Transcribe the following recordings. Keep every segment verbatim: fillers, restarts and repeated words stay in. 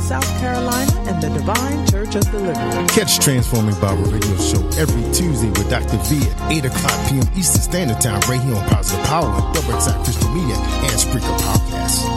South Carolina and the Divine Church of Deliverance. Catch Transforming Bible Radio Show every Tuesday with Doctor V at eight o'clock p.m. Eastern Standard Time right here on Positive Power and Double Side Christian Media and Spreaker Podcast.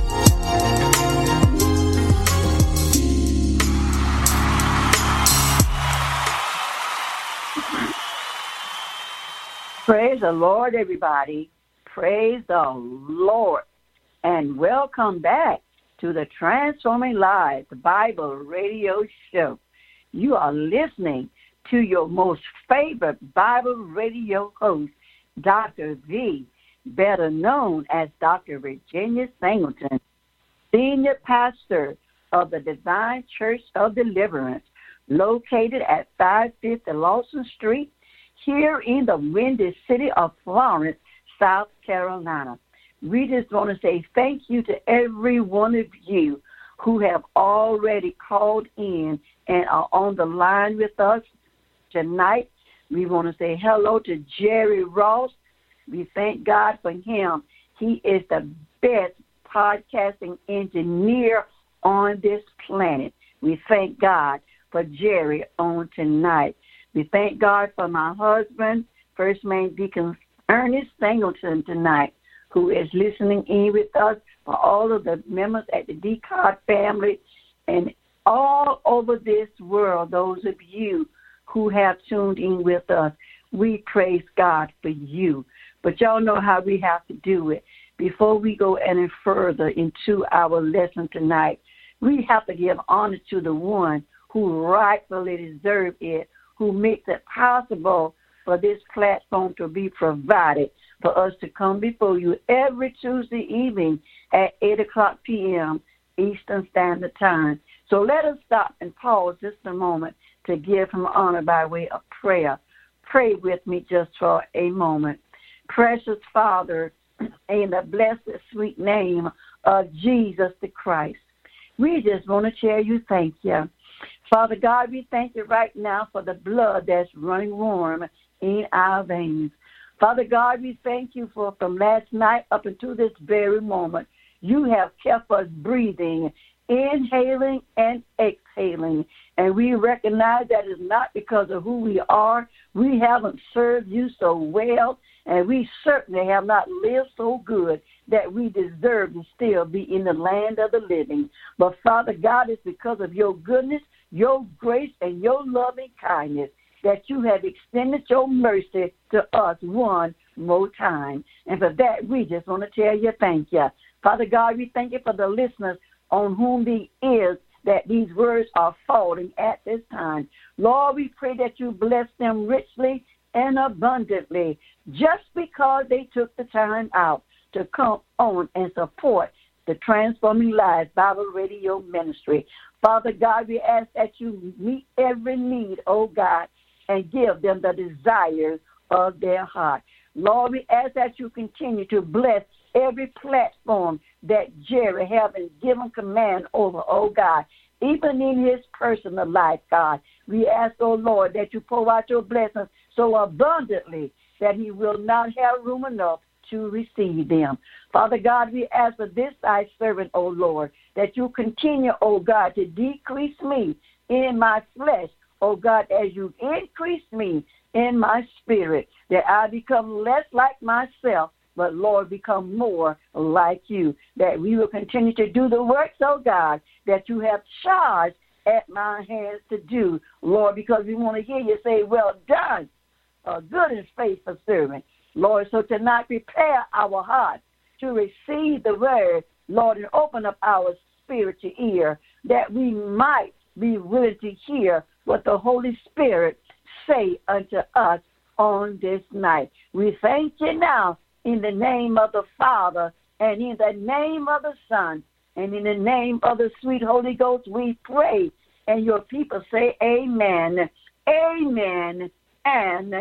Praise the Lord, everybody. Praise the Lord. And welcome back to the Transforming Lives Bible Radio Show. You are listening to your most favorite Bible radio host, Doctor V, better known as Doctor Virginia Singleton, Senior Pastor of the Divine Church of Deliverance, located at five fifty Lawson Street, here in the windy city of Florence, South Carolina. We just want to say thank you to every one of you who have already called in and are on the line with us tonight. We want to say hello to Jerry Ross. We thank God for him. He is the best podcasting engineer on this planet. We thank God for Jerry on tonight. We thank God for my husband, First Man Deacon Ernest Singleton tonight, who is listening in with us, for all of the members at the D C O D family, and all over this world, those of you who have tuned in with us. We praise God for you. But y'all know how we have to do it. Before we go any further into our lesson tonight, we have to give honor to the one who rightfully deserves it, who makes it possible for this platform to be provided for us to come before you every Tuesday evening at eight o'clock p.m. Eastern Standard Time. So let us stop and pause just a moment to give him honor by way of prayer. Pray with me just for a moment. Precious Father, in the blessed, sweet name of Jesus the Christ, we just want to tell you thank you. Father God, we thank you right now for the blood that's running warm in our veins. Father God, we thank you for from last night up until this very moment, you have kept us breathing, inhaling and exhaling. And we recognize that is not because of who we are. We haven't served you so well, and we certainly have not lived so good that we deserve to still be in the land of the living. But Father God, it's because of your goodness, your grace, and your loving kindness that you have extended your mercy to us one more time. And for that, we just want to tell you thank you. Father God, we thank you for the listeners on whom the ears that these words are falling at this time. Lord, we pray that you bless them richly and abundantly just because they took the time out to come on and support the Transforming Lives Bible Radio Ministry. Father God, we ask that you meet every need, oh God, and give them the desires of their heart. Lord, we ask that you continue to bless every platform that Jerry haven't given command over, oh God, even in his personal life, God. We ask, oh Lord, that you pour out your blessings so abundantly that he will not have room enough to receive them. Father God, we ask for this thy servant, O Lord, that you continue, O God, to decrease me in my flesh, O God, as you increase me in my spirit, that I become less like myself, but Lord, become more like you, that we will continue to do the works, oh God, that you have charged at my hands to do, Lord, because we want to hear you say, well done, a good and faithful servant. Lord, so tonight prepare our hearts to receive the word, Lord, and open up our spiritual ear that we might be willing to hear what the Holy Spirit say unto us on this night. We thank you now in the name of the Father and in the name of the Son and in the name of the sweet Holy Ghost we pray. And your people say amen, amen, and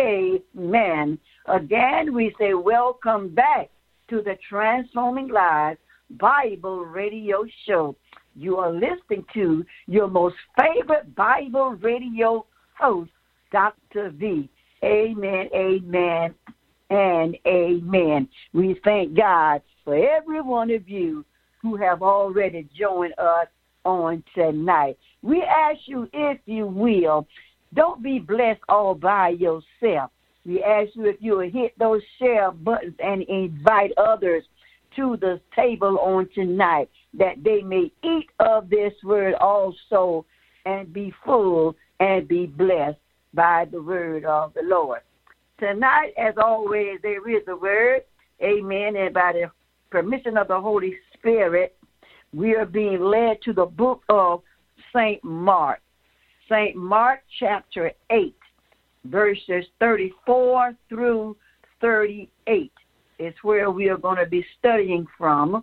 amen. Again, we say welcome back to the Transforming Lives Bible Radio Show. You are listening to your most favorite Bible radio host, Doctor V. Amen, amen, and amen. We thank God for every one of you who have already joined us on tonight. We ask you, if you will, don't be blessed all by yourself. We ask you if you will hit those share buttons and invite others to the table on tonight, that they may eat of this word also and be full and be blessed by the word of the Lord. Tonight, as always, there is a word, amen, and by the permission of the Holy Spirit, we are being led to the book of Saint Mark. Saint Mark chapter eight, verses thirty-four through thirty-eight is where we are going to be studying from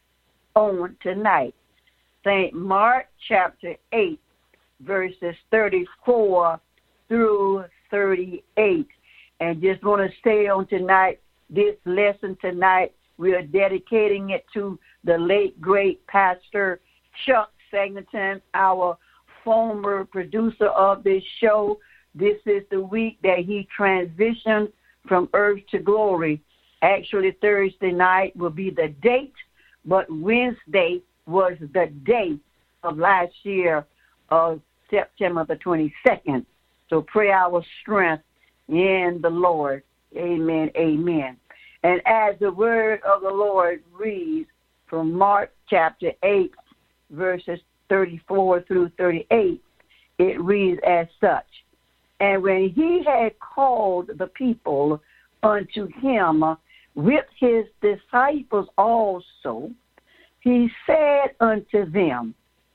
on tonight. Saint Mark chapter eight, verses thirty-four through thirty-eight. And just want to say on tonight, this lesson tonight, we are dedicating it to the late, great Pastor Chuck Singleton, our former producer of this show. This is the week that he transitioned from earth to glory. Actually, Thursday night will be the date, but Wednesday was the day of last year of September the twenty-second. So pray our strength in the Lord. Amen, amen. And as the word of the Lord reads from Mark chapter eight, verses thirty-four through thirty-eight, it reads as such. And when he had called the people unto him with his disciples also, he said unto them,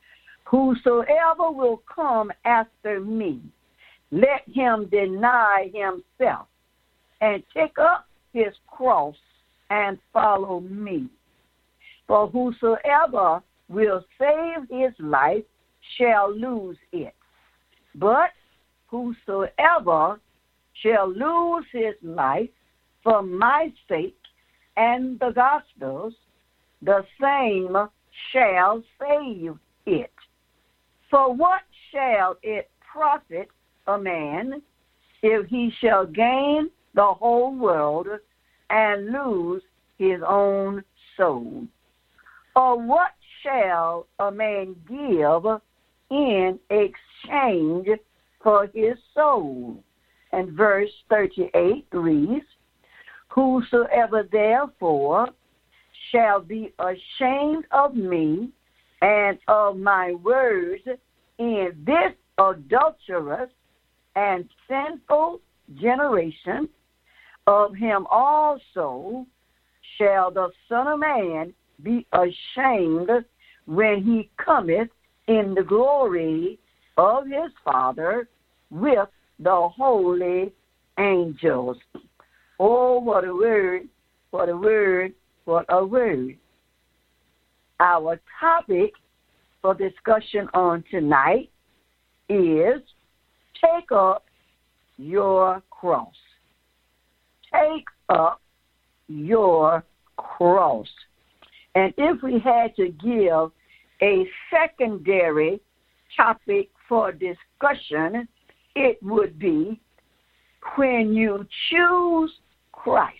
Whosoever will come after me, let him deny himself and take up his cross and follow me. For whosoever will save his life shall lose it. But whosoever shall lose his life for my sake and the gospel's, the same shall save it. For what shall it profit a man if he shall gain the whole world and lose his own soul? Or what shall a man give in exchange for his soul? And verse thirty-eight reads, Whosoever therefore shall be ashamed of me and of my words in this adulterous and sinful generation, of him also shall the Son of Man be ashamed when he cometh in the glory of his Father with the holy angels. Oh, what a word, what a word, what a word. Our topic for discussion on tonight is take up your cross. Take up your cross. And if we had to give a secondary topic for discussion, it would be when you choose Christ,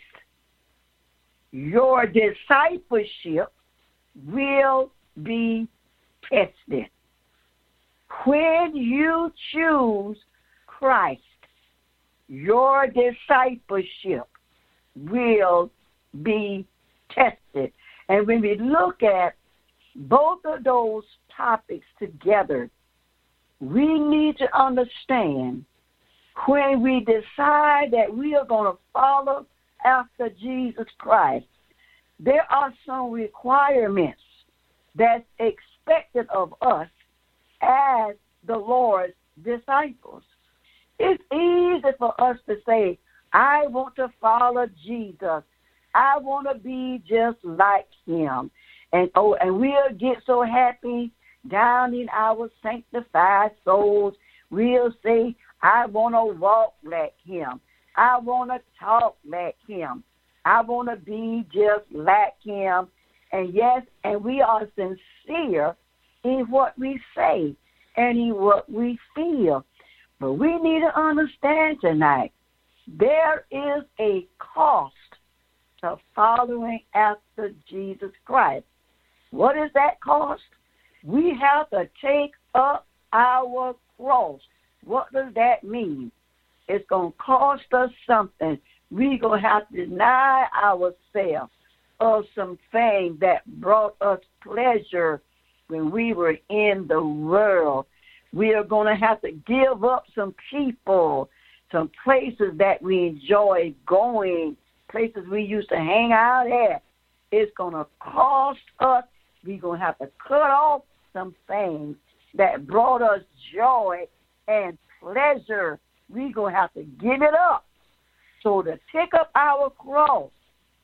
your discipleship will be tested. When you choose Christ, your discipleship will be tested. And when we look at both of those topics together, we need to understand when we decide that we are going to follow after Jesus Christ, there are some requirements that's expected of us as the Lord's disciples. It's easy for us to say, I want to follow Jesus. I want to be just like him. And oh, and we'll get so happy down in our sanctified souls. We'll say, I want to walk like him. I want to talk like him. I want to be just like him. And yes, and we are sincere in what we say and in what we feel. But we need to understand tonight, there is a cost to following after Jesus Christ. What is that cost? We have to take up our cross. What does that mean? It's going to cost us something. We're going to have to deny ourselves of some things that brought us pleasure when we were in the world. We are going to have to give up some people, some places that we enjoy going, places we used to hang out at. It's going to cost us. We're going to have to cut off some things that brought us joy and pleasure. We're going to have to give it up. So to take up our cross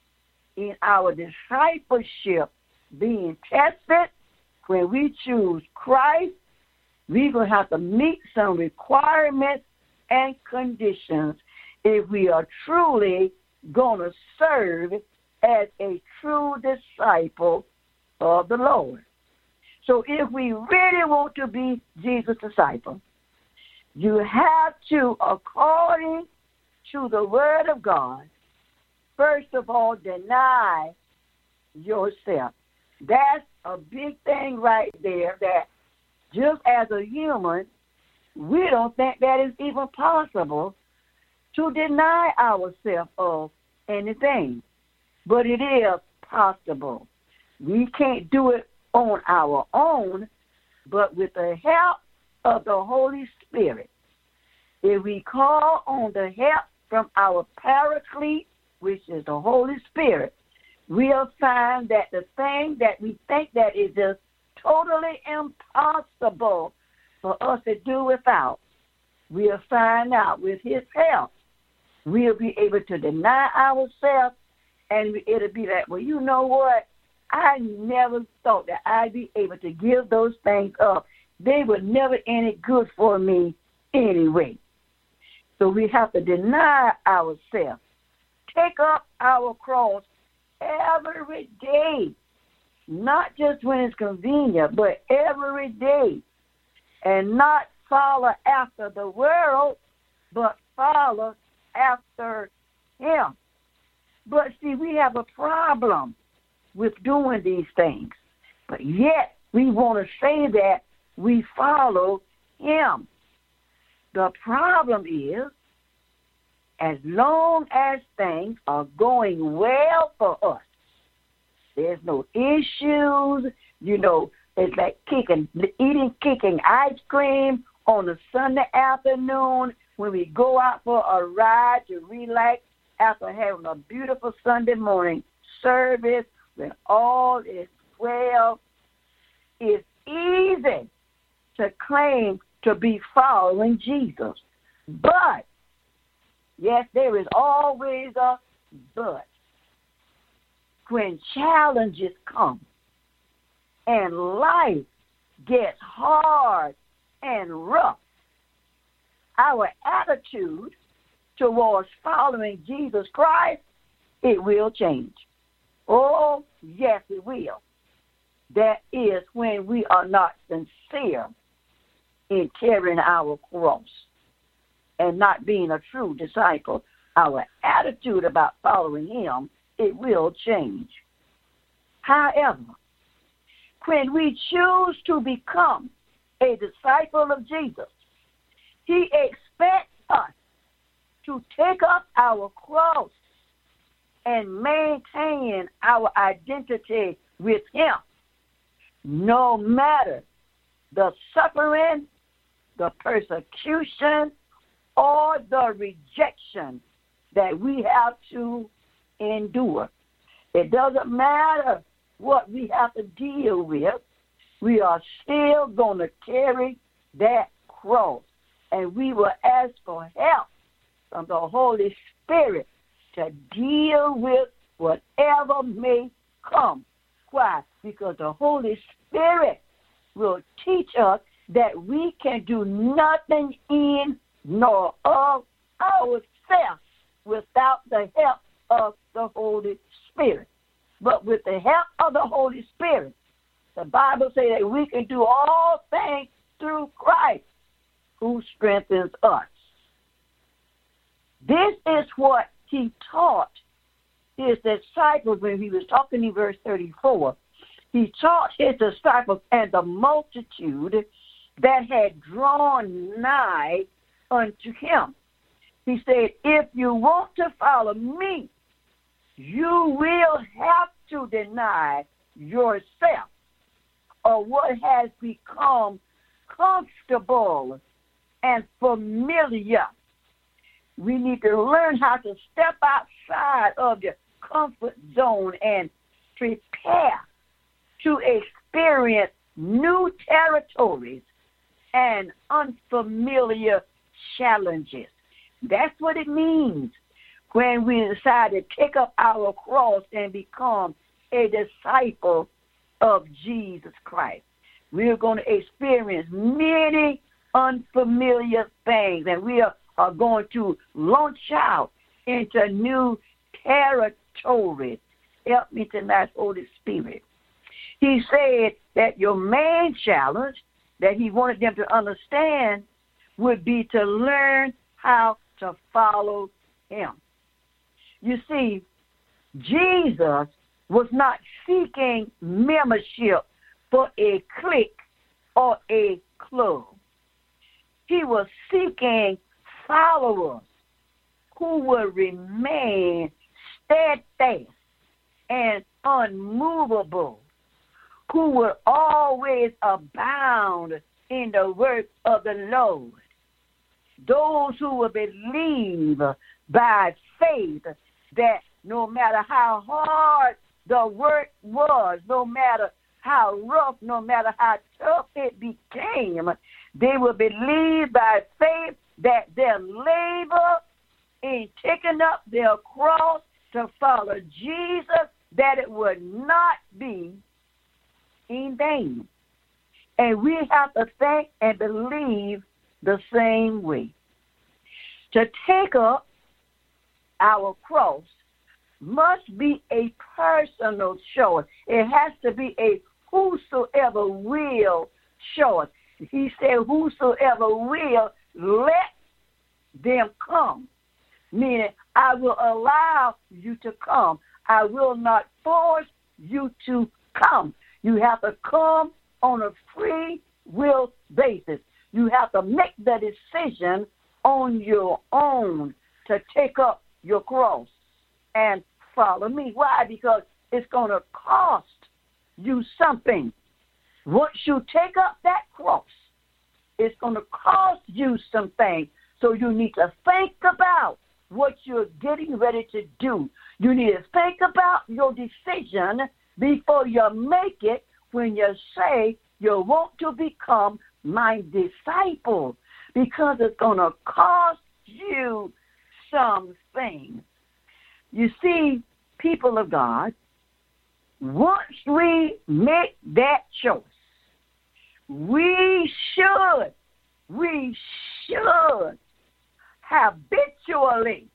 in our discipleship, being tested, when we choose Christ, we're going to have to meet some requirements and conditions if we are truly going to serve as a true disciple of the Lord. So if we really want to be Jesus' disciple, you have to, according to the Word of God, first of all, deny yourself. That's a big thing right there, that just as a human, we don't think that is even possible to deny ourselves of anything. But it is possible. We can't do it on our own, but with the help of the Holy Spirit. If we call on the help from our Paraclete, which is the Holy Spirit, we'll find that the thing that we think that is just totally impossible for us to do without, we'll find out with his help, we'll be able to deny ourselves, and it'll be like, well, you know what? I never thought that I'd be able to give those things up. They were never any good for me anyway. So we have to deny ourselves, take up our cross every day, not just when it's convenient, but every day, and not follow after the world, but follow after him. But see, we have a problem with doing these things, but yet we want to say that we follow him. The problem is, as long as things are going well for us, there's no issues, you know, it's like kicking, eating, kicking ice cream on a Sunday afternoon when we go out for a ride to relax after having a beautiful Sunday morning service when all is well. It's easy to claim to be following Jesus. But, yes, there is always a but. When challenges come and life gets hard and rough, our attitude towards following Jesus Christ, it will change. Oh, yes, it will. That is when we are not sincere in carrying our cross and not being a true disciple. Our attitude about following him, it will change. However, when we choose to become a disciple of Jesus, he expects us to take up our cross and maintain our identity with him, no matter the suffering, the persecution, or the rejection that we have to endure. It doesn't matter what we have to deal with. We are still going to carry that cross, and we will ask for help from the Holy Spirit to deal with whatever may come. Why? Because the Holy Spirit will teach us that we can do nothing in nor of ourselves without the help of the Holy Spirit. But with the help of the Holy Spirit, the Bible says that we can do all things through Christ who strengthens us. This is what he taught his disciples when he was talking in verse thirty-four. he taught his disciples and the multitude that had drawn nigh unto him. He said, if you want to follow me, you will have to deny yourself or what has become comfortable and familiar. We need to learn how to step outside of the comfort zone and prepare to experience new territories and unfamiliar challenges. That's what it means when we decide to take up our cross and become a disciple of Jesus Christ. We're going to experience many unfamiliar things, and we are, are going to launch out into new territories. Help me tonight, Holy Spirit. He said that your main challenge that he wanted them to understand would be to learn how to follow him. You see, Jesus was not seeking membership for a clique or a club. He was seeking followers who would remain steadfast and unmovable, who would always abound in the work of the Lord. Those who will believe by faith that no matter how hard the work was, no matter how rough, no matter how tough it became, they will believe by faith that their labor in taking up their cross to follow Jesus, that it would not be in vain. And we have to think and believe the same way. To take up our cross must be a personal choice. It has to be a whosoever will choice. He said, whosoever will, let them come. Meaning, I will allow you to come. I will not force you to come. You have to come on a free will basis. You have to make the decision on your own to take up your cross and follow me. Why? Because it's going to cost you something. Once you take up that cross, it's going to cost you something. So you need to think about what you're getting ready to do. You need to think about your decision before you make it when you say you want to become my disciple, because it's going to cost you something. You see, people of God, once we make that choice, we should, we should habitually,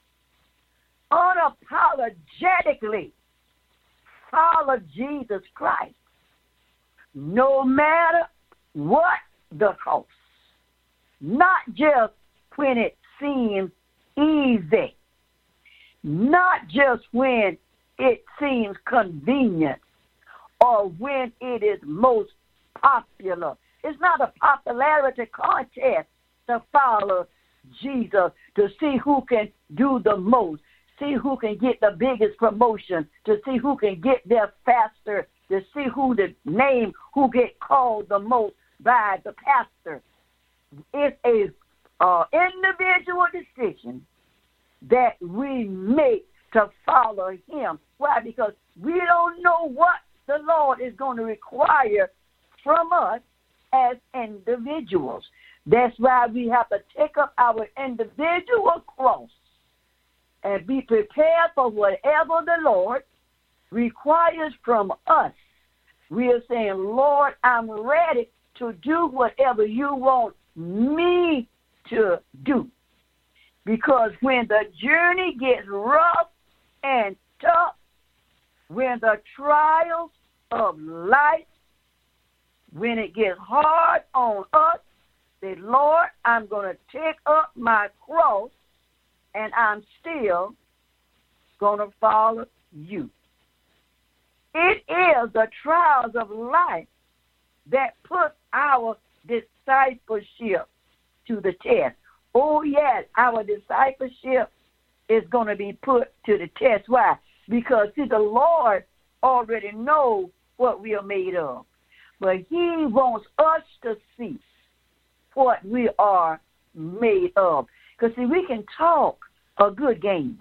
unapologetically follow Jesus Christ, no matter what the cost. Not just when it seems easy, not just when it seems convenient, or when it is most popular. It's not a popularity contest to follow Jesus, to see who can do the most, see who can get the biggest promotion, to see who can get there faster, to see who the name, who get called the most by the pastor. It's a uh, individual decision that we make to follow him. Why? Because we don't know what the Lord is going to require from us as individuals. That's why we have to take up our individual cross and be prepared for whatever the Lord requires from us. We are saying, Lord, I'm ready to do whatever you want me to do. Because when the journey gets rough and tough, when the trials of life, when it gets hard on us, say, Lord, I'm going to take up my cross and I'm still going to follow you. It is the trials of life that put our discipleship to the test. Oh, yes, our discipleship is going to be put to the test. Why? Because, see, the Lord already knows what we are made of. But he wants us to see what we are made of. Because, see, we can talk a good game.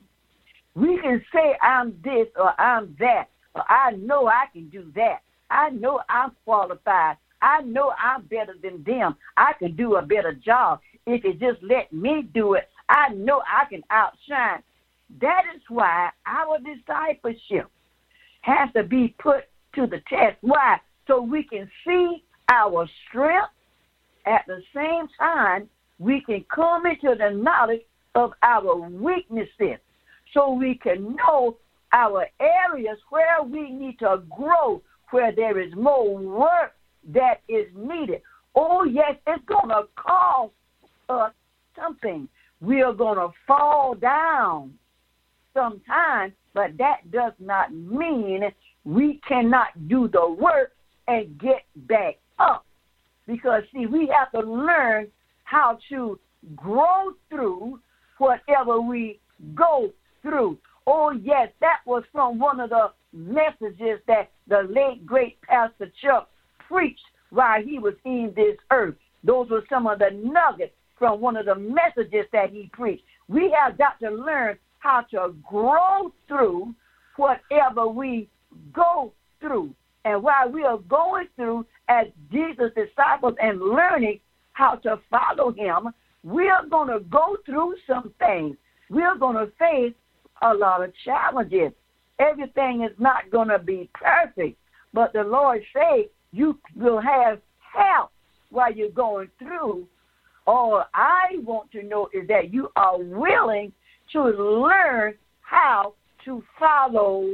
We can say I'm this or I'm that, or I know I can do that. I know I'm qualified. I know I'm better than them. I can do a better job. If you just let me do it, I know I can outshine. That is why our discipleship has to be put to the test. Why? So we can see our strength. At the same time, we can come into the knowledge of our weaknesses so we can know our areas where we need to grow, where there is more work that is needed. Oh, yes, it's going to cost us something. We are going to fall down sometimes, but that does not mean we cannot do the work and get back up. Because, see, we have to learn how to grow through whatever we go through. Oh, yes, that was from one of the messages that the late, great Pastor Chuck preached while he was in this earth. Those were some of the nuggets from one of the messages that he preached. We have got to learn how to grow through whatever we go through. And while we are going through as Jesus' disciples and learning how to follow him, we are going to go through some things. We are going to face a lot of challenges. Everything is not going to be perfect, but the Lord says you will have help while you're going through. All I want to know is that you are willing to learn how to follow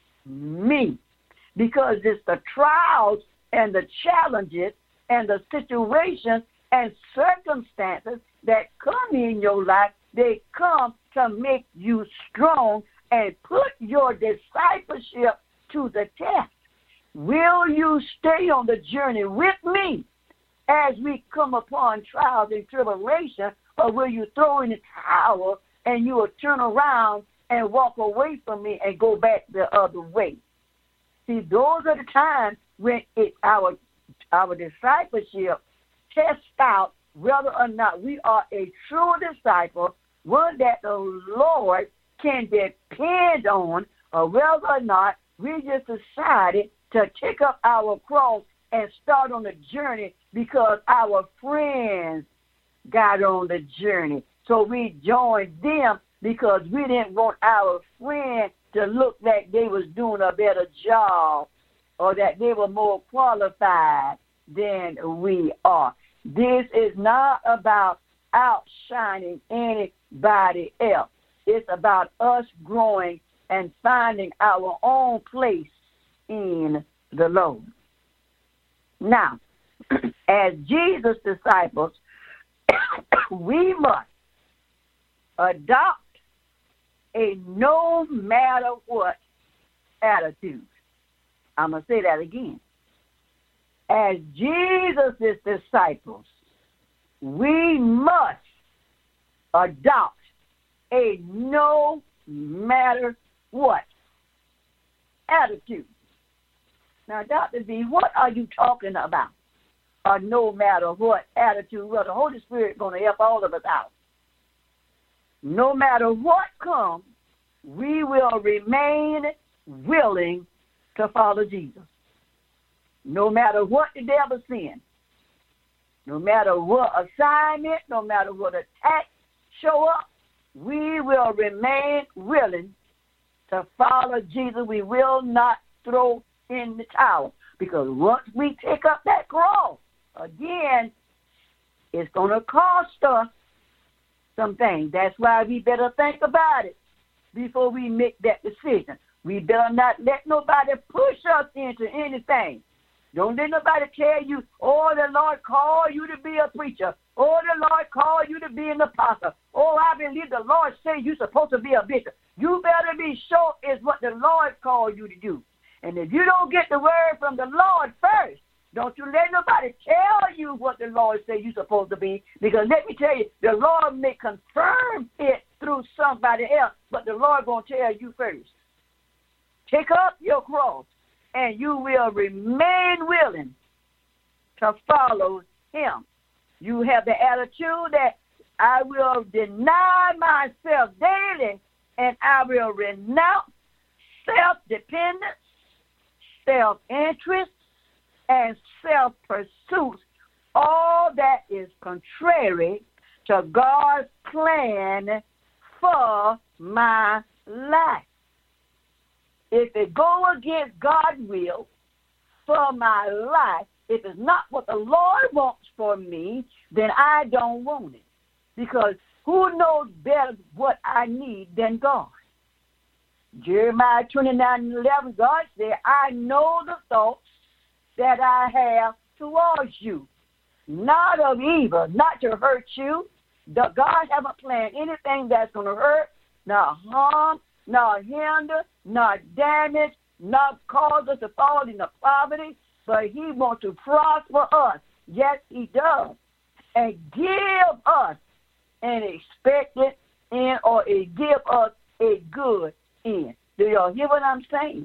me, because it's the trials and the challenges and the situations and circumstances that come in your life. They come to make you strong and put your discipleship to the test. Will you stay on the journey with me as we come upon trials and tribulation, or will you throw in the towel and you will turn around and walk away from me and go back the other way? See, those are the times when it, our, our discipleship tests out whether or not we are a true disciple, one that the Lord can depend on, or whether or not we just decided to take up our cross and start on the journey because our friends got on the journey. So we joined them because we didn't want our friends to look like they was doing a better job or that they were more qualified than we are. This is not about outshining anybody else. It's about us growing and finding our own place in the Lord. Now, as Jesus' disciples, we must adopt a no matter what attitude. I'm going to say that again. As Jesus' disciples, we must adopt a no matter what attitude. Now, Doctor V, what are you talking about? A no matter what attitude? Well, the Holy Spirit is going to help all of us out. No matter what comes, we will remain willing to follow Jesus. No matter what the devil sends, no matter what assignment, no matter what attack show up, we will remain willing to follow Jesus. We will not throw in the towel, because once we take up that cross, again, it's going to cost us some things. That's why we better think about it before we make that decision. We better not let nobody push us into anything. Don't let nobody tell you, oh, the Lord called you to be a preacher. Oh, the Lord called you to be an apostle. Oh, I believe the Lord say you're supposed to be a bishop. You better be sure it's what the Lord called you to do. And And if you don't get the word from the Lord first, don't you let nobody tell you what the Lord says you're supposed to be. Because let me tell you, the Lord may confirm it through somebody else, but the Lord going to tell you first. Take up your cross, and you will remain willing to follow him. You have the attitude that I will deny myself daily, and I will renounce self-dependence, self-interest, and self-pursuit, all that is contrary to God's plan for my life. If it go against God's will for my life, if it's not what the Lord wants for me, then I don't want it. Because who knows better what I need than God? Jeremiah twenty-nine eleven, God said, I know the thoughts that I have towards you, not of evil, not to hurt you. The God haven't planned anything that's going to hurt, not harm, not hinder, not damage, not cause us to fall into poverty, but he wants to prosper us. Yes, he does. And give us an expected end, or it give us a good end. Do y'all hear what I'm saying?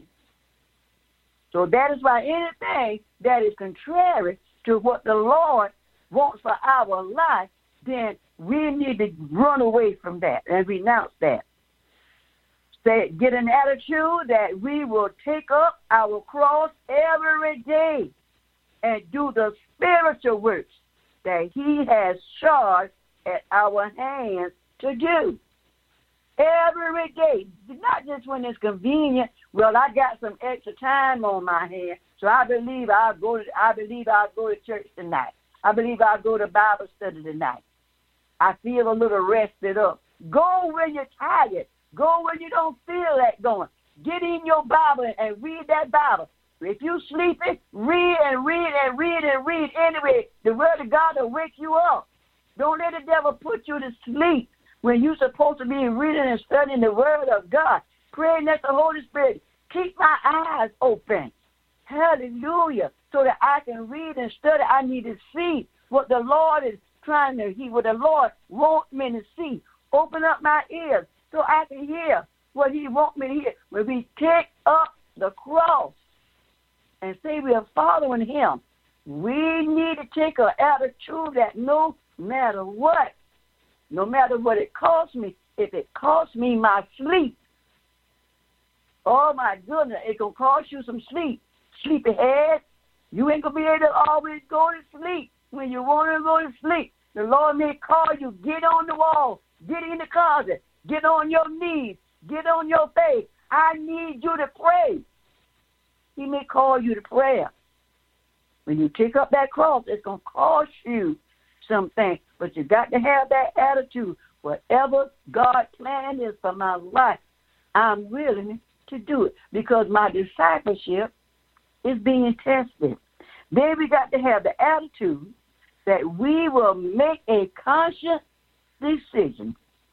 So that is why anything that is contrary to what the Lord wants for our life, then we need to run away from that and renounce that. Say, get an attitude that we will take up our cross every day and do the spiritual works that he has charged at our hands to do. Every day, not just when it's convenient. Well, I got some extra time on my hands, so I believe I'll go to. I believe I'll go to church tonight. I believe I'll go to Bible study tonight. I feel a little rested up. Go when you're tired. Go when you don't feel like going. Get in your Bible and read that Bible. If you sleeping, read and read and read and read. Anyway, the Word of God will wake you up. Don't let the devil put you to sleep when you're supposed to be reading and studying the Word of God. Praying that the Holy Spirit keep my eyes open. Hallelujah. So that I can read and study. I need to see what the Lord is trying to hear, what the Lord wants me to see. Open up my ears so I can hear what he wants me to hear. When we take up the cross and say we are following him, we need to take an attitude that no matter what, no matter what it costs me, if it costs me my sleep, oh my goodness, it going to cost you some sleep. Sleepyhead, you ain't going to be able to always go to sleep when you want to go to sleep. The Lord may call you, get on the wall, get in the closet, get on your knees, get on your face. I need you to pray. He may call you to prayer. When you pick up that cross, it's going to cost you something, but you got to have that attitude. Whatever God's plan is for my life, I'm willing to do it because my discipleship is being tested. Then we got to have the attitude that we will make a conscious decision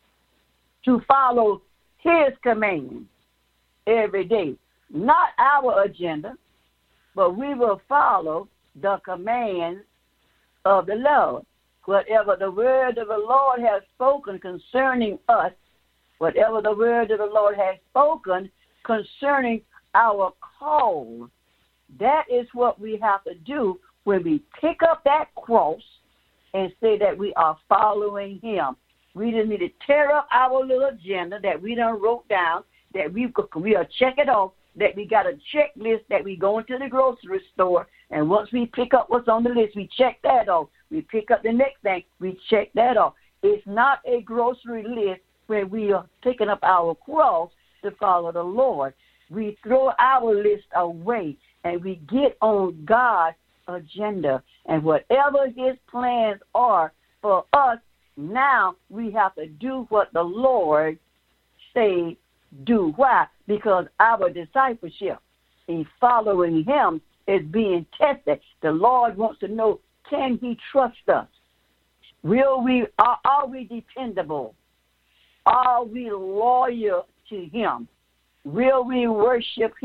to follow his command every day. Not our agenda, but we will follow the commands of the Lord. Whatever the word of the Lord has spoken concerning us, whatever the word of the Lord has spoken concerning our call, that is what we have to do when we pick up that cross and say that we are following him. We just need to tear up our little agenda that we done wrote down, that we we'll check it off, that we got a checklist that we go into the grocery store, and once we pick up what's on the list, we check that off. We pick up the next thing, we check that off. It's not a grocery list when we are picking up our cross to follow the Lord. We throw our list away, and we get on God's agenda. And whatever his plans are for us, now we have to do what the Lord say do. Why? Because our discipleship in following him is being tested. The Lord wants to know, can he trust us? Will we? Are, are we dependable? Are we loyal to him? Will we worship him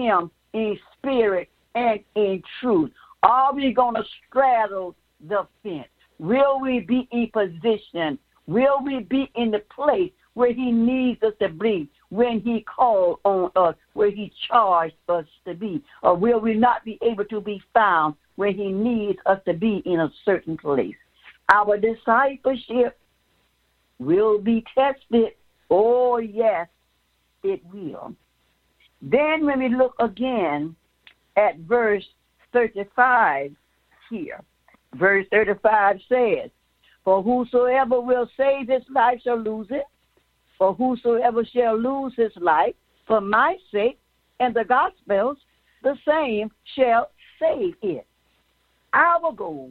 in spirit and in truth? Are we going to straddle the fence? Will we be in position? Will we be in the place where he needs us to be when he called on us, where he charged us to be? Or will we not be able to be found when he needs us to be in a certain place? Our discipleship will be tested. Oh, yes, it will. Then when we look again at verse thirty-five here, verse thirty-five says, for whosoever will save his life shall lose it, for whosoever shall lose his life for my sake and the gospel's, the same shall save it. Our goal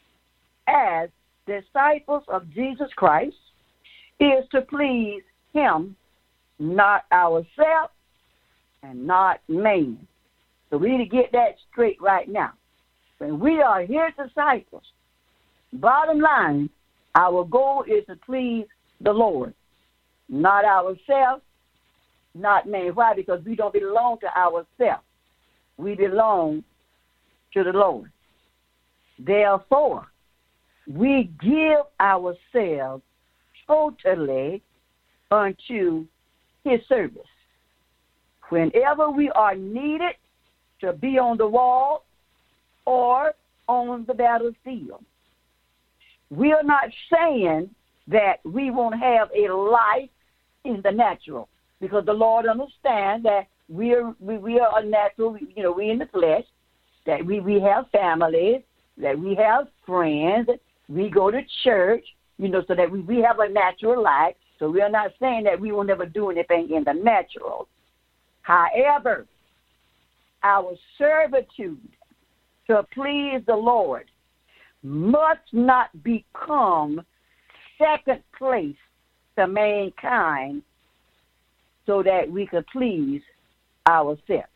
as disciples of Jesus Christ is to please him, not ourselves and not man. So we need to get that straight right now. When we are his disciples, bottom line, our goal is to please the Lord, not ourselves, not man. Why? Because we don't belong to ourselves. We belong to the Lord. Therefore, we give ourselves totally unto his service. Whenever we are needed to be on the wall or on the battlefield, we are not saying that we won't have a life in the natural, because the Lord understands that we are we, we are a natural, you know, we in the flesh, that we, we have families, that we have friends, we go to church, you know, so that we, we have a natural life. So we are not saying that we will never do anything in the natural. However, our servitude to please the Lord must not become second place to mankind so that we could please ourselves.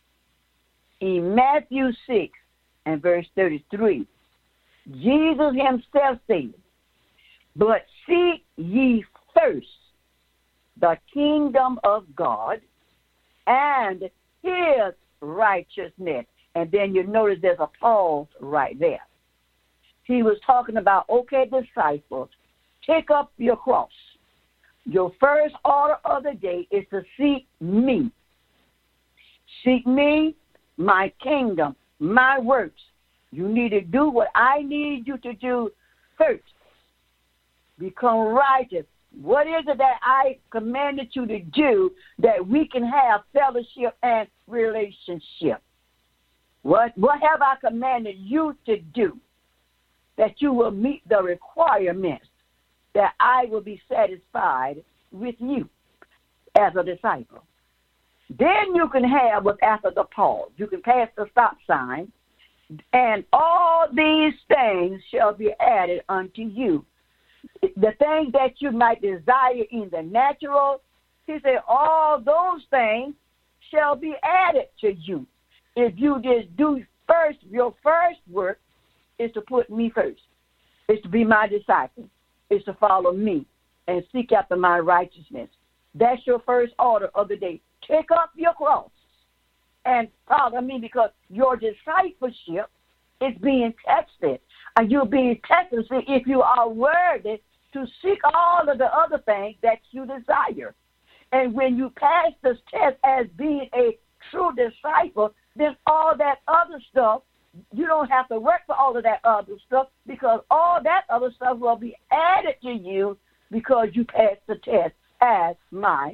In Matthew six and verse thirty-three, Jesus himself said, but seek ye first the kingdom of God and his righteousness. And then you notice there's a pause right there. He was talking about, okay, disciples, take up your cross. Your first order of the day is to seek me. Seek me, my kingdom, my works. You need to do what I need you to do first. Become righteous. What is it that I commanded you to do that we can have fellowship and relationship? What, what have I commanded you to do that you will meet the requirements that I will be satisfied with you as a disciple? Then you can have what's after the pause. You can pass the stop sign, and all these things shall be added unto you. The things that you might desire in the natural, he said, all those things shall be added to you. If you just do first, your first work is to put me first. It's to be my disciple. It's to follow me and seek after my righteousness. That's your first order of the day. Take up your cross and follow me, because your discipleship is being tested. And you're being tested to see if you are worthy to seek all of the other things that you desire. And when you pass this test as being a true disciple, then all that other stuff, you don't have to work for all of that other stuff, because all that other stuff will be added to you because you passed the test as my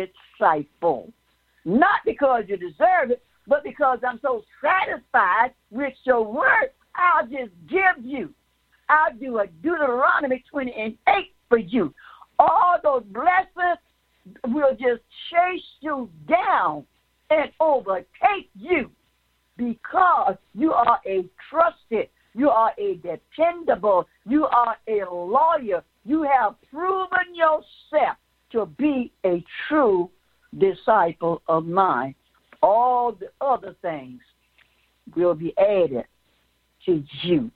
disciple. Not because you deserve it, but because I'm so satisfied with your word, I'll just give you. I'll do a Deuteronomy twenty and eight for you. All those blessings will just chase you down and overtake you, because you are a trusted, you are a dependable, you are a lawyer. You have proven yourself to be a true disciple of mine. All the other things will be added to you.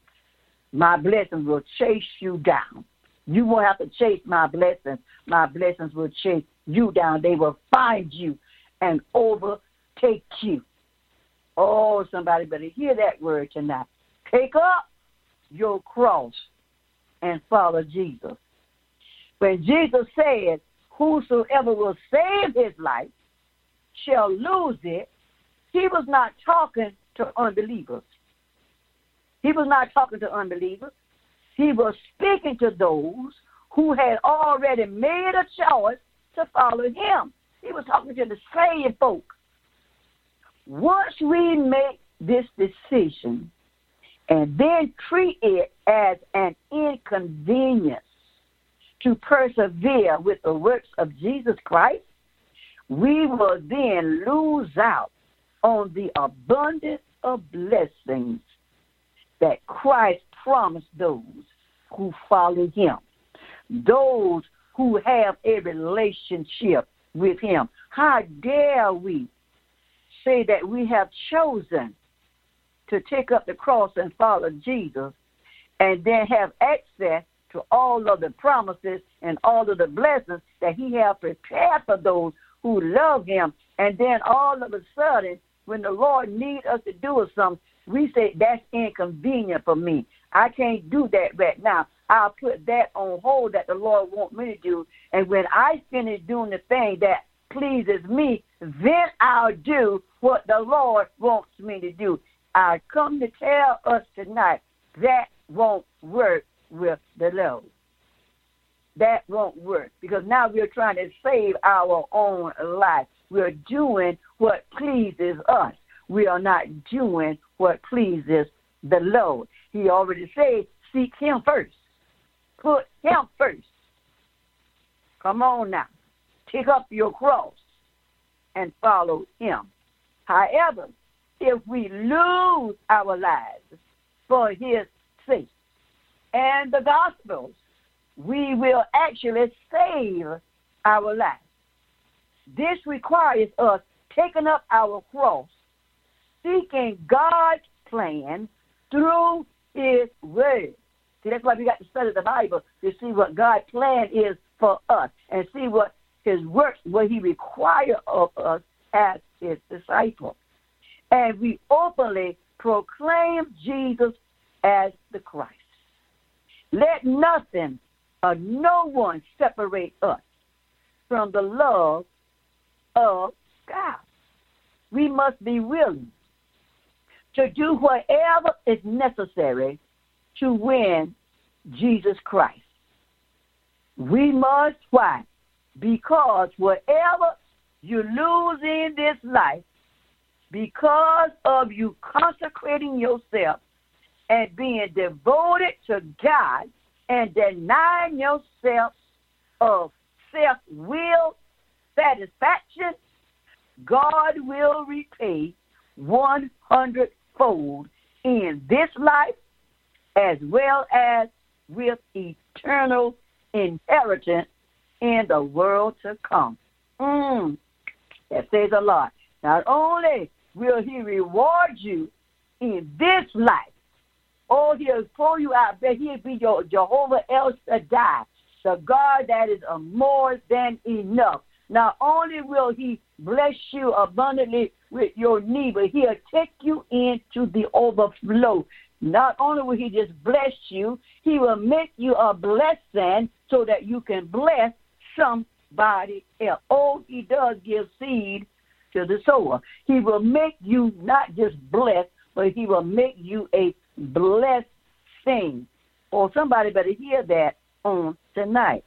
My blessings will chase you down. You won't have to chase my blessings. My blessings will chase you down. They will find you and overtake you. Oh, somebody better hear that word tonight. Take up your cross and follow Jesus. When Jesus said, whosoever will save his life shall lose it, he was not talking to unbelievers. He was not talking to unbelievers. He was speaking to those who had already made a choice to follow him. He was talking to the saved folk. Once we make this decision and then treat it as an inconvenience to persevere with the works of Jesus Christ, we will then lose out on the abundance of blessings that Christ promised those who follow him, those who have a relationship with him. How dare we say that we have chosen to take up the cross and follow Jesus and then have access to all of the promises and all of the blessings that he has prepared for those who love him, and then all of a sudden, when the Lord needs us to do something, we say, that's inconvenient for me. I can't do that right now. I'll put that on hold that the Lord wants me to do, and when I finish doing the thing that pleases me, then I'll do what the Lord wants me to do. I come to tell us tonight that won't work with the Lord. That won't work, because now we're trying to save our own life. We're doing what pleases us. We are not doing what pleases the Lord. He already said, seek him first. Put him first. Come on now. Take up your cross and follow him. However, if we lose our lives for his sake and the gospels, we will actually save our lives. This requires us taking up our cross, seeking God's plan through his word. See, that's why we got to study the Bible to see what God's plan is for us and see what his works, what he requires of us as his disciples. And we openly proclaim Jesus as the Christ. Let nothing or no one separate us from the love of God. We must be willing to do whatever is necessary to win Jesus Christ. We must, why? Because whatever you lose in this life, because of you consecrating yourself and being devoted to God and denying yourself of self-will satisfaction, God will repay one hundredfold in this life as well as with eternal inheritance in the world to come. Mm, that says a lot. Not only will he reward you in this life, oh, he'll pull you out, but he'll be your Jehovah El Shaddai, the God that is a more than enough. Not only will he bless you abundantly with your need, but he'll take you into the overflow. Not only will he just bless you, he will make you a blessing so that you can bless somebody else. Oh, he does give seed to the sower. He will make you not just blessed, but he will make you a blessing. Or somebody better hear that on tonight.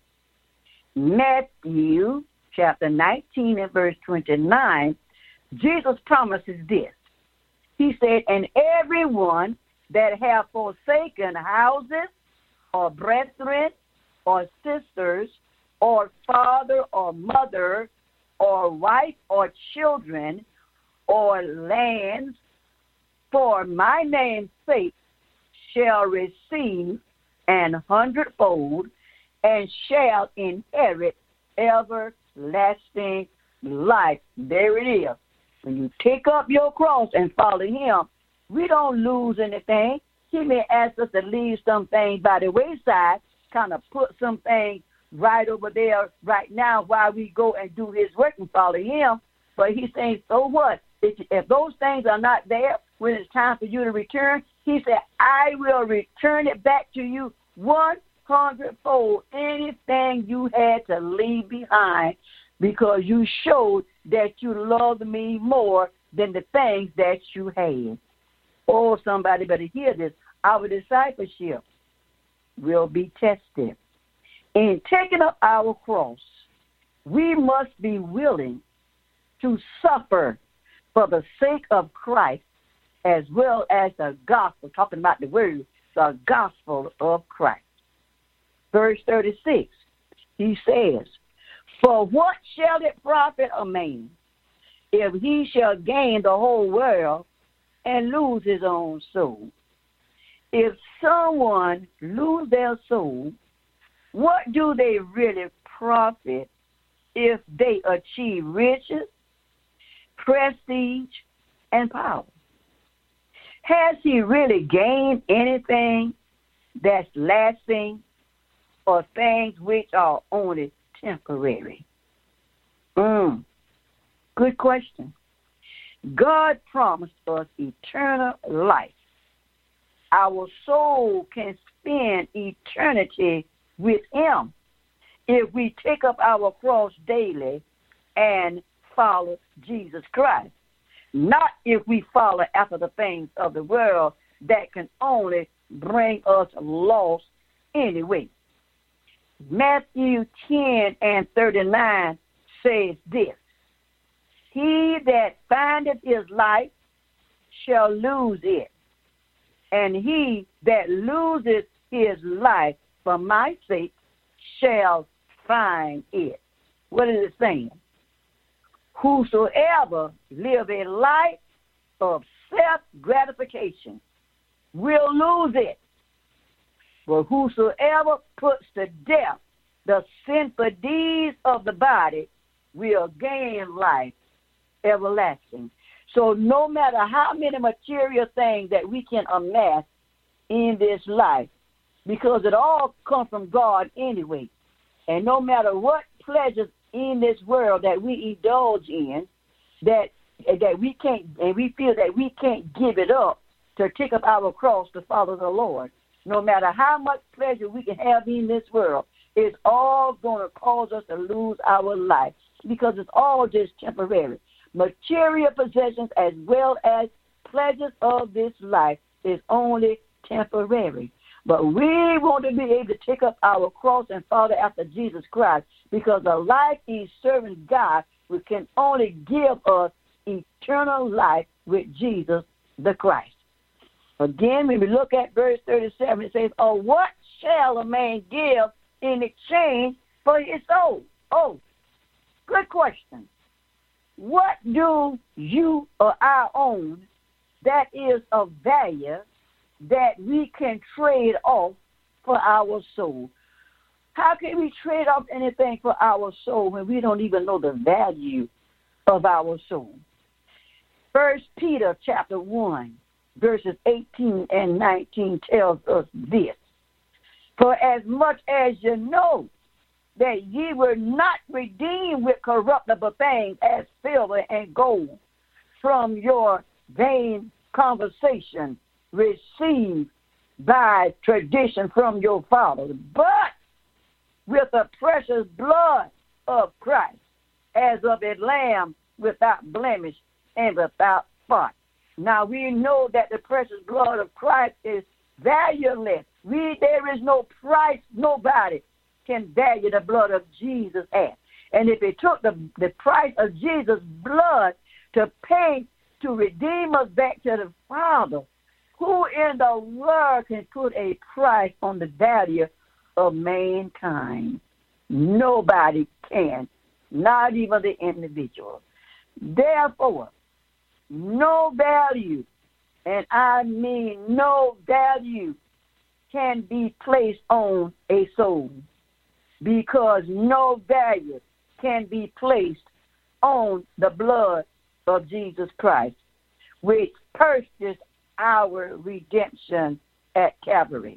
Matthew chapter nineteen and verse twenty-nine, Jesus promises this. He said, and everyone that have forsaken houses or brethren or sisters or father or mother or wife or children or lands for my name's sake shall receive an hundredfold and shall inherit everlasting life. There it is. When you take up your cross and follow him, we don't lose anything. He may ask us to leave some things by the wayside, kind of put some things right over there right now while we go and do his work and follow him. But he's saying, so what? if, if those things are not there when it's time for you to return, he said, I will return it back to you one hundredfold, anything you had to leave behind, because you showed that you loved me more than the things that you had. Oh, somebody better hear this. Our discipleship will be tested. In taking up our cross, we must be willing to suffer for the sake of Christ, as well as the gospel, talking about the word, the gospel of Christ. Verse thirty-six, he says, for what shall it profit a man if he shall gain the whole world and lose his own soul? If someone lose their soul, what do they really profit if they achieve riches, prestige, and power? Has he really gained anything that's lasting, or things which are only temporary? Mm. Good question. God promised us eternal life. Our soul can spend eternity with him if we take up our cross daily and follow Jesus Christ. Not if we follow after the things of the world that can only bring us loss anyway. Matthew ten and thirty-nine says this, he that findeth his life shall lose it, and he that loseth his life for my sake shall find it. What is it saying? Whosoever live a life of self-gratification will lose it. But whosoever puts to death the sinful deeds of the body will gain life everlasting. So no matter how many material things that we can amass in this life, because it all comes from God anyway, and no matter what pleasures in this world that we indulge in, that that we can't, and we feel that we can't give it up to take up our cross to follow the Lord. No matter how much pleasure we can have in this world, it's all going to cause us to lose our life, because it's all just temporary. Material possessions as well as pleasures of this life is only temporary. But we want to be able to take up our cross and follow after Jesus Christ, because the life in serving God can only give us eternal life with Jesus the Christ. Again, when we look at verse thirty-seven, it says, oh, what shall a man give in exchange for his soul? Oh, good question. What do you or I own that is of value that we can trade off for our soul? How can we trade off anything for our soul when we don't even know the value of our soul? First Peter chapter one, verses eighteen and nineteen tells us this. For as much as you know that ye were not redeemed with corruptible things as silver and gold from your vain conversation received by tradition from your fathers, but with the precious blood of Christ, as of a lamb without blemish and without spot. Now we know that the precious blood of Christ is valueless. We, there is no price, nobody can value the blood of Jesus at. And if it took the, the price of Jesus' blood to pay, to redeem us back to the Father, who in the world can put a price on the value of mankind? Nobody can, not even the individual. Therefore, no value, and I mean no value, can be placed on a soul, because no value can be placed on the blood of Jesus Christ, which purchased our redemption at Calvary.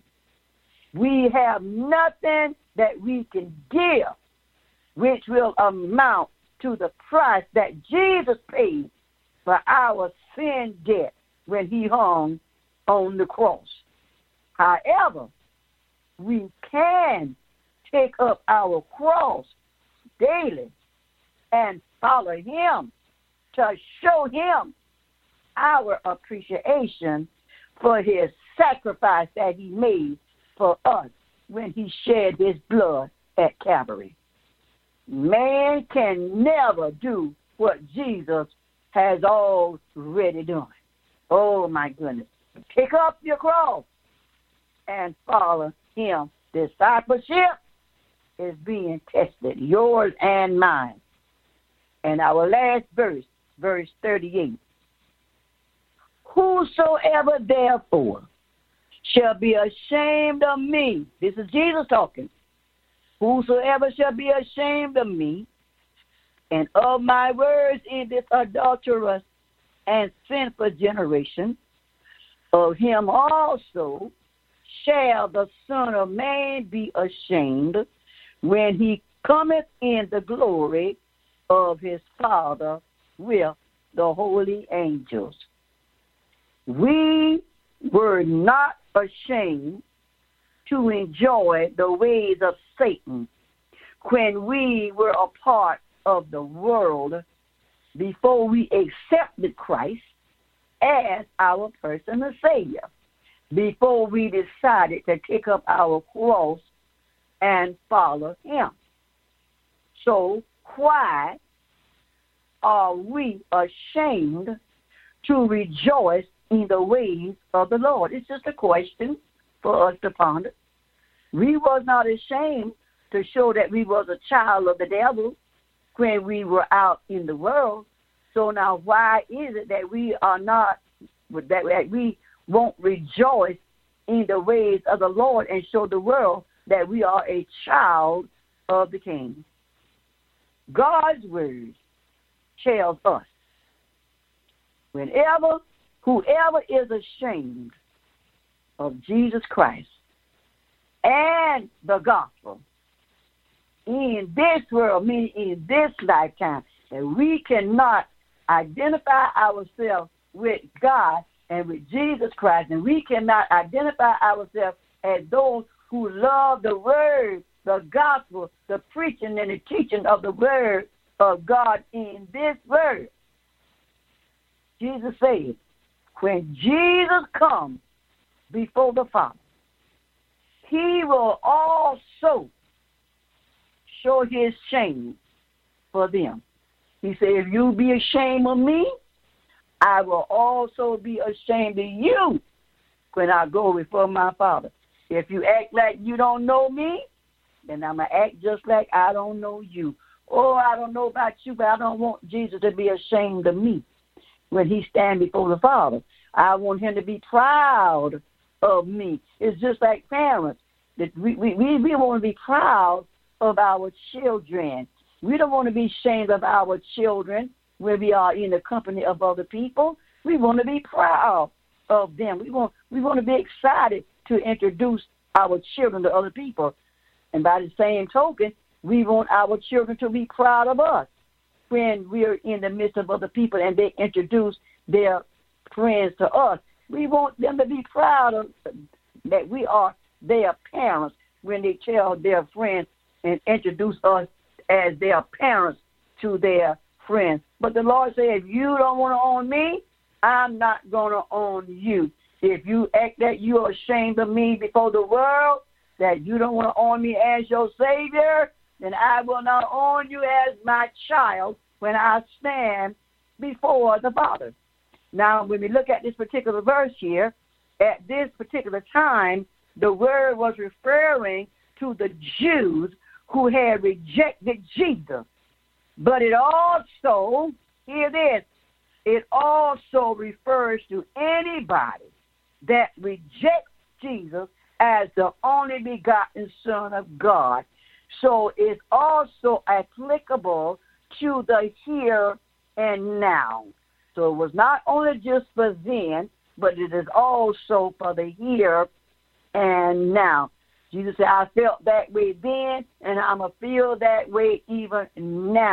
We have nothing that we can give which will amount to the price that Jesus paid for our sin debt when he hung on the cross. However, we can take up our cross daily and follow him to show him our appreciation for his sacrifice that he made for us when he shed his blood at Calvary. Man can never do what Jesus has already done. Oh, my goodness. Pick up your cross and follow him. Discipleship is being tested, yours and mine. And our last verse, verse thirty-eight. Whosoever therefore shall be ashamed of me, this is Jesus talking, whosoever shall be ashamed of me and of my words in this adulterous and sinful generation, of him also shall the Son of Man be ashamed when he cometh in the glory of his Father with the holy angels. We were not ashamed to enjoy the ways of Satan when we were a part of the world before we accepted Christ as our personal Savior, before we decided to take up our cross and follow him. So why are we ashamed to rejoice in the ways of the Lord? It's just a question for us to ponder. We was not ashamed to show that we was a child of the devil when we were out in the world. So now why is it that we are not, that we won't rejoice in the ways of the Lord and show the world that we are a child of the King? God's word tells us, whenever, whoever is ashamed of Jesus Christ and the gospel in this world, meaning in this lifetime, that we cannot identify ourselves with God and with Jesus Christ, and we cannot identify ourselves as those who love the word, the gospel, the preaching and the teaching of the word of God in this word. Jesus said, when Jesus comes before the Father, he will also show his shame for them. He said, if you be ashamed of me, I will also be ashamed of you when I go before my Father. If you act like you don't know me, then I'm going to act just like I don't know you. Oh, I don't know about you, but I don't want Jesus to be ashamed of me when he stands before the Father. I want him to be proud of me. It's just like parents. That we, we, we want to be proud of our children. We don't want to be ashamed of our children when we are in the company of other people. We want to be proud of them. We want we want to be excited to introduce our children to other people. And by the same token, we want our children to be proud of us when we're in the midst of other people and they introduce their friends to us. We want them to be proud of that we are their parents when they tell their friends and introduce us as their parents to their friends. But the Lord said, if you don't want to own me, I'm not going to own you. If you act that you are ashamed of me before the world, that you don't want to own me as your Savior, then I will not own you as my child when I stand before the Father. Now, when we look at this particular verse here, at this particular time, the word was referring to the Jews who had rejected Jesus. But it also, hear this, it also refers to anybody that rejects Jesus as the only begotten Son of God. So it's also applicable to the here and now. So it was not only just for then, but it is also for the here and now. Jesus said, I felt that way then, and I'm going to feel that way even now.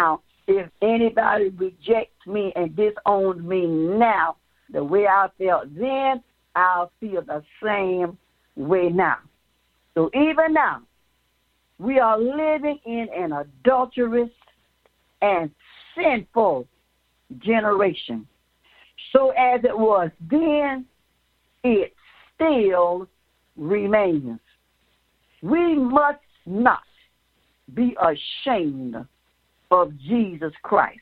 if anybody rejects me and disowns me now, the way I felt then, I'll feel the same way now. So even now, we are living in an adulterous and sinful generation. So as it was then, it still remains. We must not be ashamed of Jesus Christ,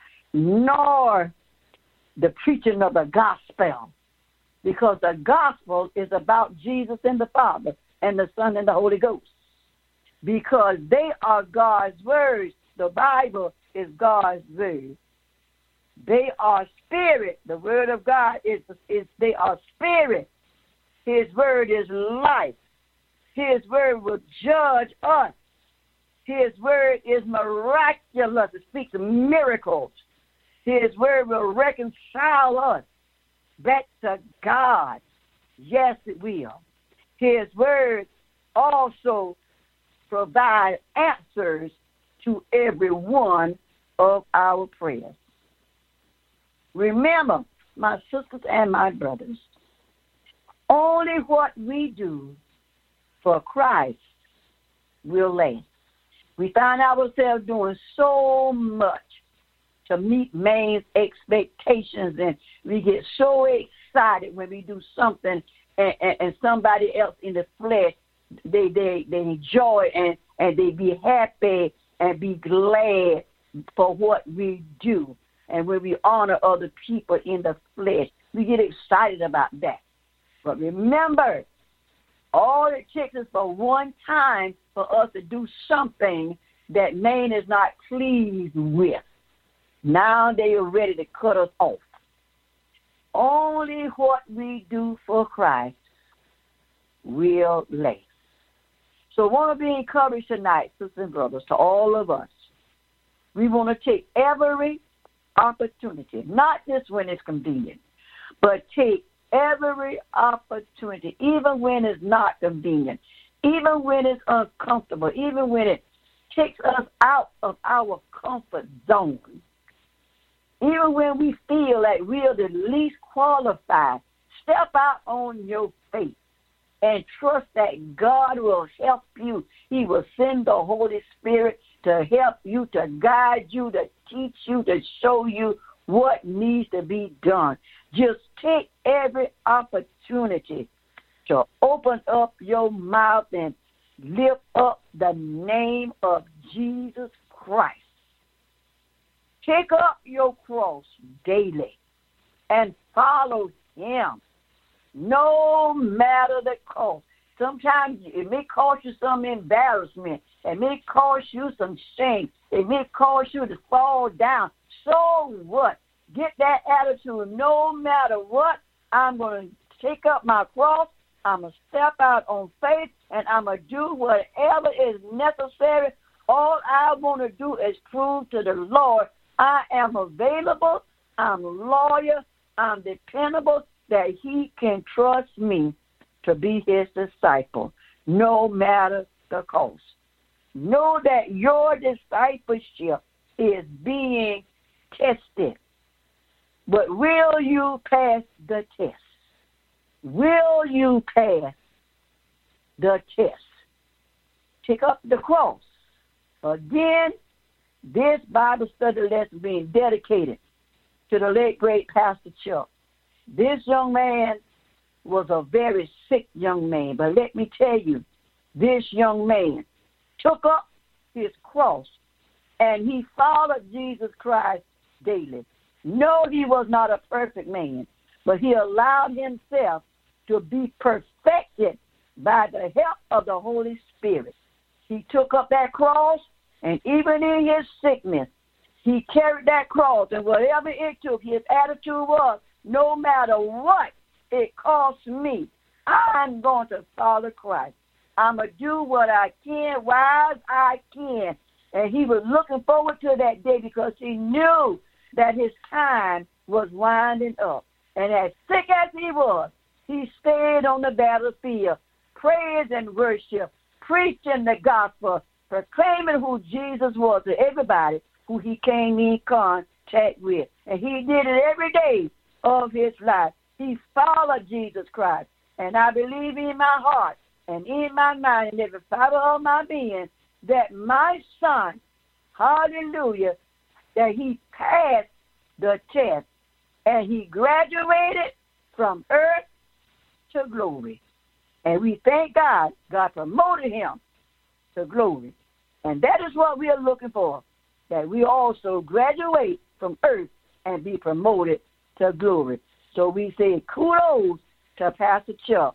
nor the preaching of the gospel, because the gospel is about Jesus and the Father and the Son and the Holy Ghost, because they are God's words. The Bible is God's word. They are spirit. The word of God is, is they are spirit. His word is life. His word will judge us. His word is miraculous. It speaks of miracles. His word will reconcile us back to God. Yes, it will. His word also provides answers to every one of our prayers. Remember, my sisters and my brothers, only what we do for Christ will last. We find ourselves doing so much to meet man's expectations, and we get so excited when we do something and, and, and somebody else in the flesh, they they, they enjoy and, and they be happy and be glad for what we do. And when we honor other people in the flesh, we get excited about that. But remember, all it takes is for one time for us to do something that man is not pleased with. Now they are ready to cut us off. Only what we do for Christ will last. So I want to be encouraged tonight, sisters and brothers, to all of us. We want to take every opportunity, not just when it's convenient, but take every opportunity, even when it's not convenient, even when it's uncomfortable, even when it takes us out of our comfort zone, even when we feel like we're the least qualified. Step out on your faith and trust that God will help you. He will send the Holy Spirit to help you, to guide you, to teach you, to show you what needs to be done. Just take every opportunity to open up your mouth and lift up the name of Jesus Christ. Take up your cross daily and follow him, no matter the cost. Sometimes it may cost you some embarrassment. It may cost you some shame. It may cause you to fall down. So what? Get that attitude. No matter what, I'm going to take up my cross. I'm going to step out on faith, and I'm going to do whatever is necessary. All I want to do is prove to the Lord I am available, I'm loyal, I'm dependable, that he can trust me to be his disciple, no matter the cost. Know that your discipleship is being tested. But will you pass the test? Will you pass the test? Take up the cross. Again, this Bible study lesson being dedicated to the late, great Pastor Chuck. This young man was a very sick young man, but let me tell you, this young man took up his cross and he followed Jesus Christ daily. No, he was not a perfect man, but he allowed himself to be perfected by the help of the Holy Spirit. He took up that cross, and even in his sickness, he carried that cross, and whatever it took, his attitude was, no matter what it costs me, I'm going to follow Christ. I'm going to do what I can while I can. And he was looking forward to that day because he knew that his time was winding up. And as sick as he was, he stayed on the battlefield, praise and worship, preaching the gospel, proclaiming who Jesus was to everybody who he came in contact with. And he did it every day of his life. He followed Jesus Christ. And I believe in my heart and in my mind and every fiber of my being that my son, hallelujah, that he passed the test and he graduated from earth to glory. And we thank God, God promoted him to glory. And that is what we are looking for, that we also graduate from earth and be promoted to glory. So we say kudos to Pastor Chuck.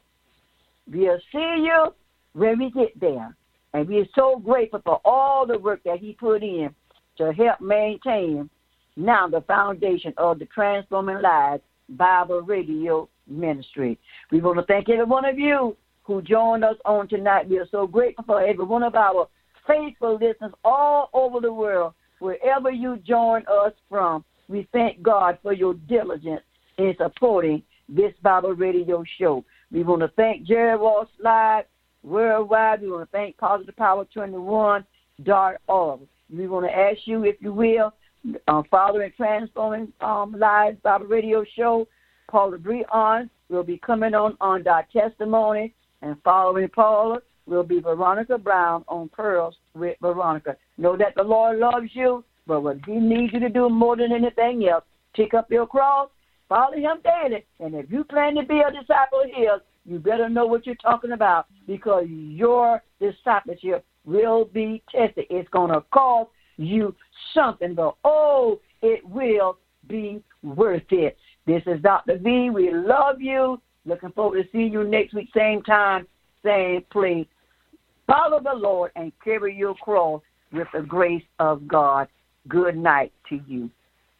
We'll see you when we get there. And we're so grateful for all the work that he put in to help maintain now the foundation of the Transforming Lives Bible Radio Ministry. We want to thank every one of you who joined us on tonight. We are so grateful for every one of our faithful listeners all over the world, wherever you join us from. We thank God for your diligence in supporting this Bible radio show. We want to thank Jerry Ross Live Worldwide. We want to thank Positive Power twenty-one dot org. We want to ask you, if you will, uh, following Transforming um, Lives Bible Radio Show, Paula Breon will be coming on on our testimony, and following Paula will be Veronica Brown on Pearls with Veronica. Know that the Lord loves you, but what he needs you to do more than anything else, pick up your cross, follow him daily, and if you plan to be a disciple of his, you better know what you're talking about, because your discipleship will be tested. It's going to cost you something, but oh, it will be worth it. This is Doctor V. We love you. Looking forward to seeing you next week, same time, same place. Follow the Lord and carry your cross with the grace of God. Good night to you.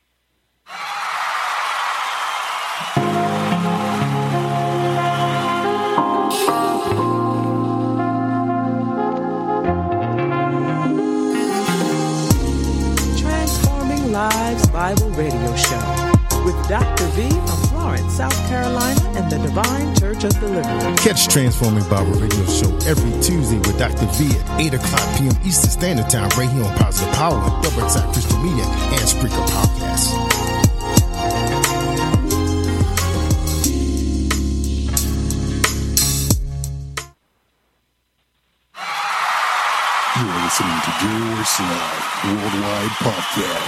Transforming Lives Bible Radio Show with Doctor V from Florence, South Carolina, and the Divine Church of Deliverance. Catch Transforming Bible Radio Show every Tuesday with Doctor V at eight o'clock p.m. Eastern Standard Time right here on Positive Power, WorldSide Christian Media, and Spreaker Podcasts. You're listening to Jerry Ross Live Worldwide Podcast.